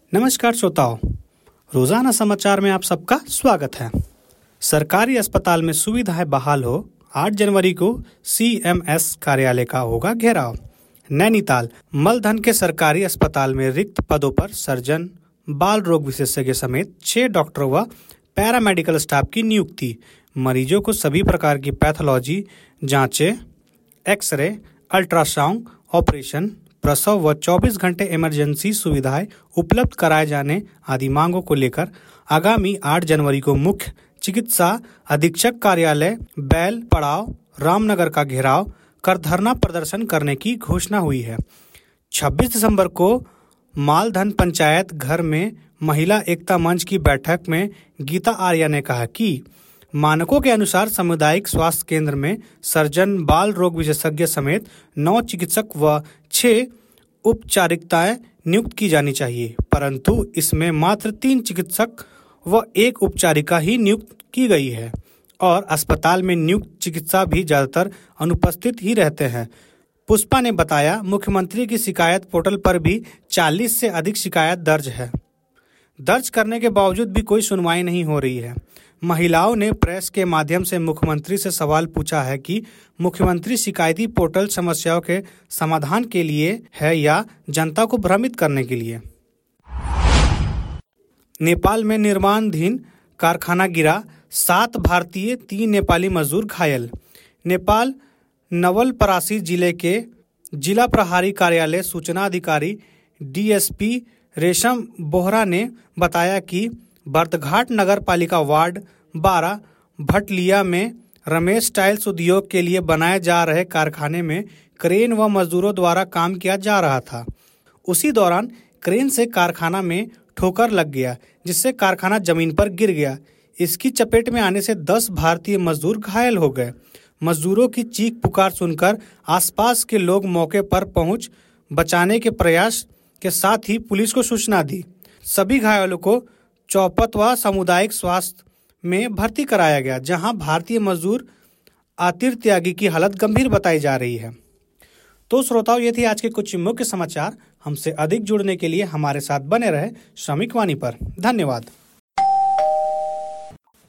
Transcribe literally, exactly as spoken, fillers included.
नमस्कार श्रोताओं, रोजाना समाचार में आप सबका स्वागत है। सरकारी अस्पताल में सुविधाएं बहाल हो, आठ जनवरी को सीएमएस कार्यालय का होगा घेराव। नैनीताल मलधन के सरकारी अस्पताल में रिक्त पदों पर सर्जन, बाल रोग विशेषज्ञ समेत छह डॉक्टरों व पैरामेडिकल स्टाफ की नियुक्ति। मरीजों को सभी प्रकार की पैथोलॉजी जांचें, एक्सरे, अल्ट्रासाउंड, ऑपरेशन, प्रसव व चौबीस घंटे इमरजेंसी सुविधाएं उपलब्ध कराए जाने आदि मांगों को लेकर आगामी आठ जनवरी को मुख्य चिकित्सा अधीक्षक कार्यालय बैल पड़ाव रामनगर का घेराव कर धरना प्रदर्शन करने की घोषणा हुई है। छब्बीस दिसंबर को मालधन पंचायत घर में महिला एकता मंच की बैठक में गीता आर्या ने कहा कि मानकों के अनुसार सामुदायिक स्वास्थ्य केंद्र में सर्जन, बाल रोग विशेषज्ञ समेत नौ चिकित्सक व छह उपचारिकाएं नियुक्त की जानी चाहिए, परंतु इसमें मात्र तीन चिकित्सक व एक उपचारिका ही नियुक्त की गई है और अस्पताल में नियुक्त चिकित्सा भी ज्यादातर अनुपस्थित ही रहते हैं। पुष्पा ने बताया, मुख्यमंत्री की शिकायत पोर्टल पर भी चालीस से अधिक शिकायत दर्ज है। दर्ज करने के बावजूद भी कोई सुनवाई नहीं हो रही है। महिलाओं ने प्रेस के माध्यम से मुख्यमंत्री से सवाल पूछा है कि मुख्यमंत्री शिकायती पोर्टल समस्याओं के समाधान के लिए है या जनता को भ्रमित करने के लिए। नेपाल में निर्माणाधीन कारखाना गिरा, सात भारतीय तीन नेपाली मजदूर घायल। नेपाल नवलपरासी जिले के जिला प्रहरी कार्यालय सूचना अधिकारी डीएसपी रेशम बोहरा ने बताया कि बर्दघाट नगर पालिका वार्ड बारह भटलिया में रमेश टाइल्स उद्योग के लिए बनाए जा रहे कारखाने में क्रेन व मजदूरों द्वारा काम किया जा रहा था। उसी दौरान क्रेन से कारखाना में ठोकर लग गया, जिससे कारखाना जमीन पर गिर गया। इसकी चपेट में आने से दस भारतीय मजदूर घायल हो गए। मजदूरों की चीख पुकार सुनकर आसपास के लोग मौके पर पहुंच बचाने के प्रयास के साथ ही पुलिस को सूचना दी। सभी घायलों को चौपतवा सामुदायिक स्वास्थ्य में भर्ती कराया गया, जहां भारतीय मजदूर आतिर त्यागी की हालत गंभीर बताई जा रही है। तो श्रोताओं, ये थी आज के कुछ मुख्य समाचार। हमसे अधिक जुड़ने के लिए हमारे साथ बने रहे श्रमिक वाणी पर। धन्यवाद।